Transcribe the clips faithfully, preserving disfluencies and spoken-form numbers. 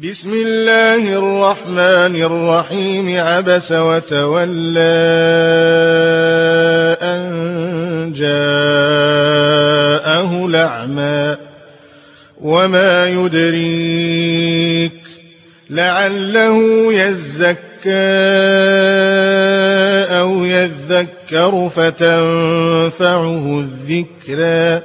بسم الله الرحمن الرحيم. عبس وتولى أن جاءه الأعمى وما يدريك لعله يزكى أو يذكر فتنفعه الذكرى.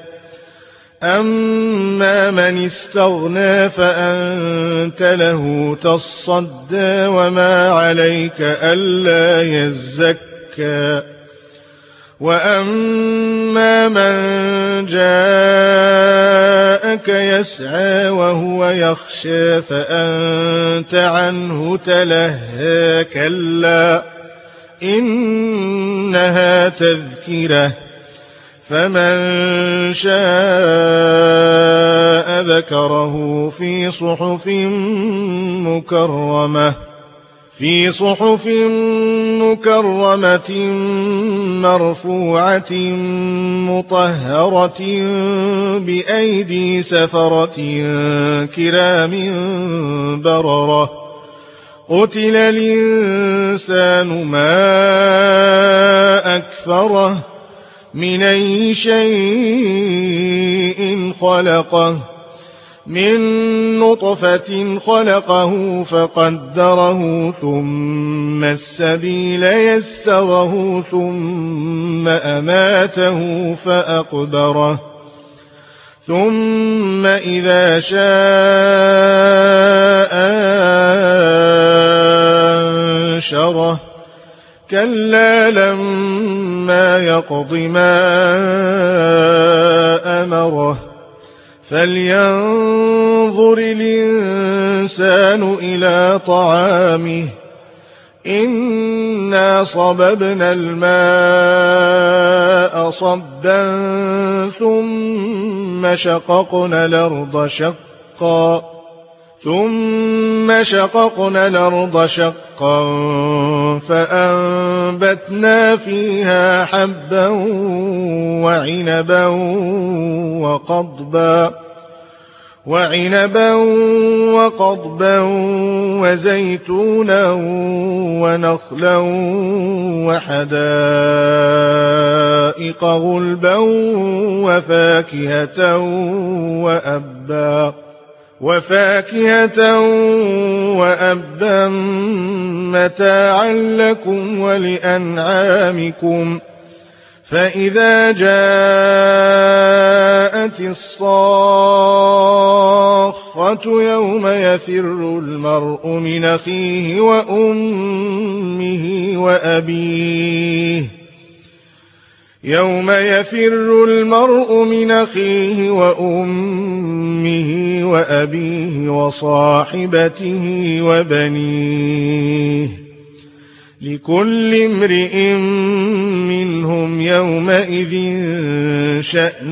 أما من استغنى فأنت له تصدى وما عليك ألا يزكى. وأما من جاءك يسعى وهو يخشى فأنت عنه تلهى. كلا إنها تذكرة فمن شاء ذكره في صحف مكرمة في صحف مكرمة مرفوعة مطهرة بأيدي سفرة كرام بررة. قتل الإنسان ما أكفره من أي شيء خلقه من نطفة خلقه فقدره ثم السبيل يسره ثم أماته فأقبره ثم إذا شاء أنشره. كلا لما يقض ما أمره فلينظر الإنسان إلى طعامه إنا صببنا الماء صبا ثم شققنا الأرض شقا ثم شققنا الأرض شقا فأنبتنا فيها حبا وعنبا وقضبا وعنبا وقضبا وزيتونا ونخلا وحدائق غلبا وفاكهة وأبا وفاكهة وأبا متاعا لكم ولأنعامكم. فإذا جاءت الصاخة يوم يفر المرء من أخيه وأمه وأبيه يوم يفر المرء من أخيه وأمه وأبيه وصاحبته وبنيه لكل امرئ منهم يومئذ شأن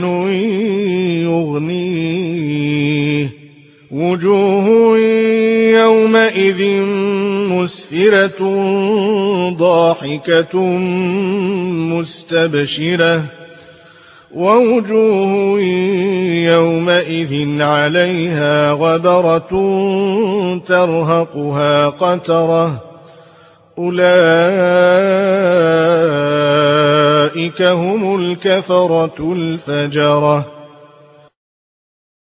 يغنيه. وجوه يومئذ مسفرة ضاحكة مستبشرة ووجوه يومئذ عليها غبرة ترهقها قترة. أولئك هم الكفرة الفجرة.